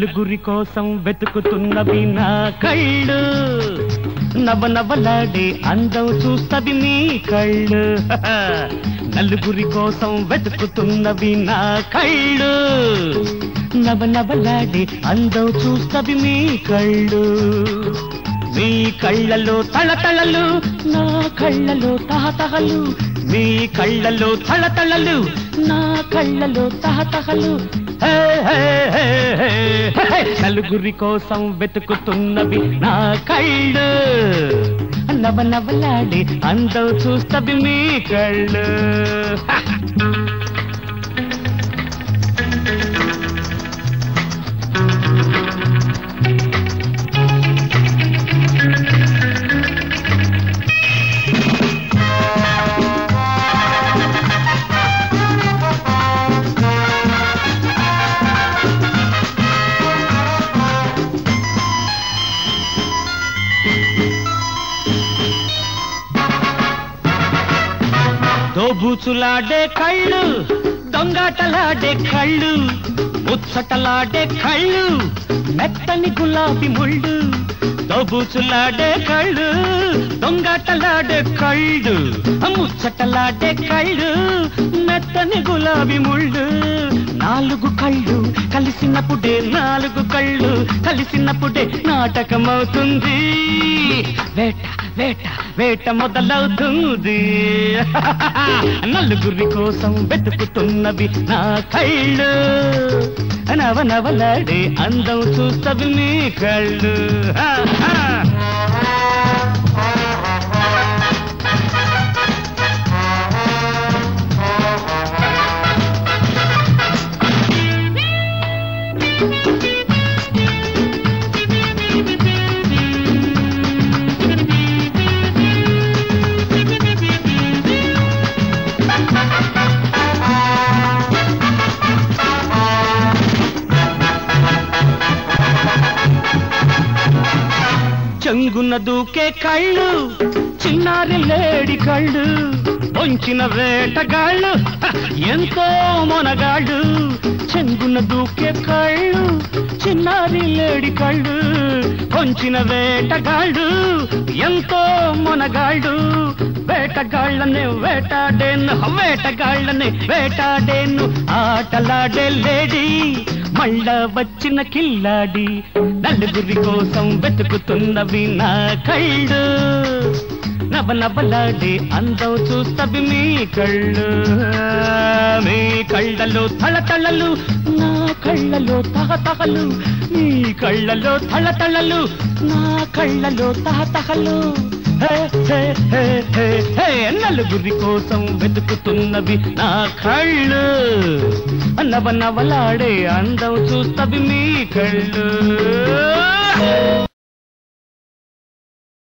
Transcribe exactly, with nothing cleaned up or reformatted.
నలుగురి కోసం వెతుకుతున్నవి నా కళ్ళు, నవనవలాడే అందం చూస్తవి మీ కళ్ళు. నలుగురి కోసం వెతుకుతున్నవి నా కళ్ళు, నవనవలాడే అందం చూస్తవి మీ కళ్ళు. మీ కళ్ళలో తళతళలు, నా కళ్ళలో తహతహలు. మీ కళ్ళలో తళతళలు, నా కళ్ళలో తహతహలు. నలుగురి కోసం వెతుకుతున్నవి నా కళ్ళు, నవనవలాడి అందం చూస్తవి మీ కళ్ళు. దోబూచులాడే కళ్ళు, దొంగాటలాడే కళ్ళు, ముచ్చటలాడే కళ్ళు, మెత్తని గులాబీ ముళ్ళు. దోబూచులాడే కళ్ళు, దొంగాటలాడే కళ్ళు, ముచ్చటలాడే కళ్ళు, మెత్తని గులాబీ ముళ్ళు. నాలుగు కళ్ళు కలిసినప్పుడే, నాలుగు కళ్ళు కలిసినప్పుడే నాటకమవుతుంది. వేట వేట వేట మొదలవుతుంది. నలుగురి కోసం వెతుకుతున్నవి నా కళ్ళు, నవనవలాడే అందం చూస్తవి మీ కళ్ళు. చెంగున దూకే కళ్ళు, చిన్నారి లేడి కళ్ళు, పొంచిన వేటగాళ్ళు, ఎంతో మొనగాళ్ళు. చెంగున దూకే కళ్ళు, చిన్నారి లేడి కళ్ళు, పొంచిన వేటగాళ్ళు, ఎంతో మొనగాళ్ళు. వేటగాళ్ళనే వేటాడేను, వేటగాళ్ళనే వేటాడేను, ఆటలాడే లేడీ మళ్ళా వచ్చిన కిల్లాడి. నలుగురి కోసం వెతుకుతున్నవి నా కళ్ళు, నవనవలాడే అందం చూస్తవి మీ కళ్ళు. మీ కళ్ళలో తళతళలు, నా కళ్ళలో తహతహలు. మీ కళ్ళలో తళతళలు, నా కళ్ళలో తహతహలు. నలుగురి కోసం వెతుకుతున్నవి నా కళ్ళు, నవనవలాడే అందం చూస్తవి మీ కళ్ళు.